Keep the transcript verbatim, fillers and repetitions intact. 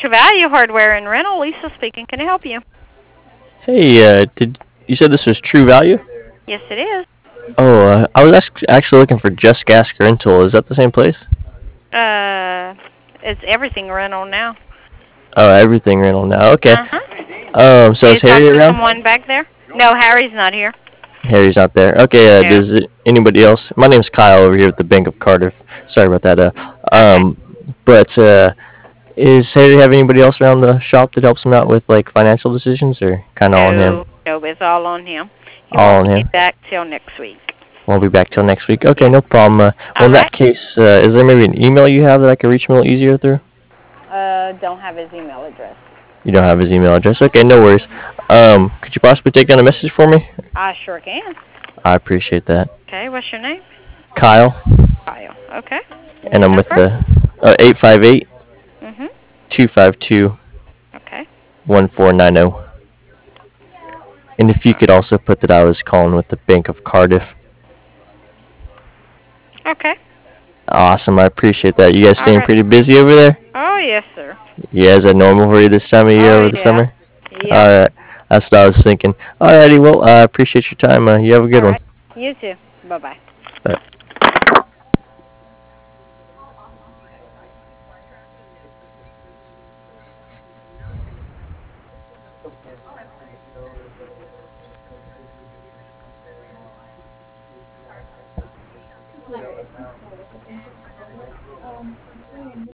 True Value Hardware and Rental. Lisa speaking. Can I help you? Hey, uh, did you said this was True Value? Yes, it is. Oh, uh, I was act- actually looking for Just Gas Rental. Is that the same place? Uh, it's everything rental now. Oh, everything rental now. Okay. Uh huh. Um, so Did is you talk Harry to around? someone back there? No, Harry's not here. Harry's not there. Okay. Uh, No. does it, anybody else? My name's Kyle over here with the Bank of Cardiff. Sorry about that. Uh, Okay. um, but uh, is Harry have anybody else around the shop that helps him out with like financial decisions, or kind of all on him? No, no, it's all on him. He All won't on be him. back till next week. Won't be back till next week. Okay, no problem. Uh, well, All in that right. case, uh, is there maybe an email you have that I can reach him a little easier through? Uh, don't have his email address. You don't have his email address. Okay, no worries. Um, could you possibly take down a message for me? I sure can. I appreciate that. Okay, what's your name? Kyle, Kyle. Okay. And and your I'm with number? the uh, eight five eight, Mhm. two five two, Okay. one four nine zero. And if you could also put that I was calling with the Bank of Cardiff. Okay. Awesome, I appreciate that. You guys All staying right. pretty busy over there? Oh yes, sir. Yeah, is that normal for you this time of year Oh over the yeah. summer? Yep. Alright, that's what I was thinking. Alrighty, well, I appreciate your time. Uh, you have a good All one. right. You too. Bye bye. Bye.